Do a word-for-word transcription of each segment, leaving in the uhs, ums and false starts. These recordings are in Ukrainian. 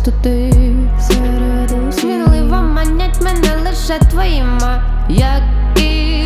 просто ти серед усіх. Сміливо манять мене лише твої маяки.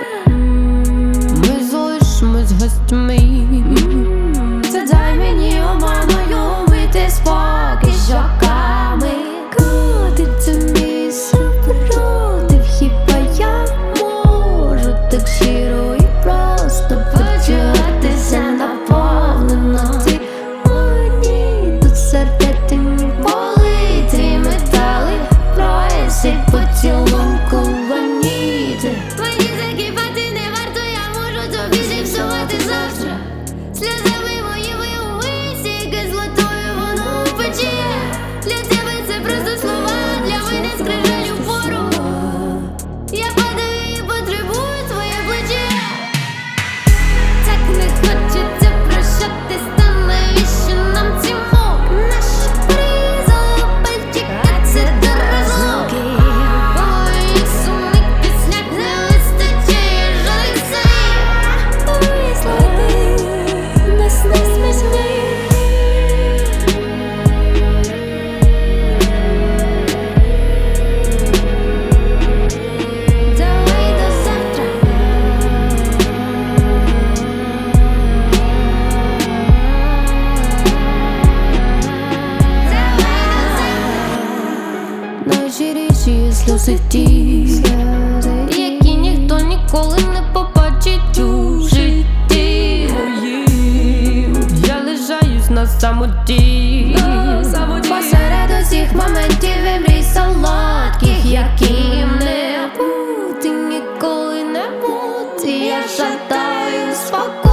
Ми залишимось гостями. Це дай мені обманою мити спокій щоками. Котиться мій супротив, хіба я можу так щиро і просто почуватися наповнено. Ти мені тут сердити ніколи, твій метали просять поцілунку воніти. Мені закипати не варто, я можу тобі зіпсувати завтра. Сльозами моїми увесь, яке золотою воно пече. Для тебе це просто слова, для мене скрижаль упору. Я падаю і потребую твоє плече. Так не хочеться прощатись, та навіщо нам ці мови? Наші порізали пальчик, а це до розлуки. У моїх сумних піснях не вистачає жалих слів. Висловити нас не смішний. Давай до завтра. Найщиріші сльози ті, Які ніхто ніколи не побачить у житті. Я лишаюсь на самоті. Посеред усіх моментів і мрій солодких, яким не бути, ніколи не бути. Я жадаю спокою.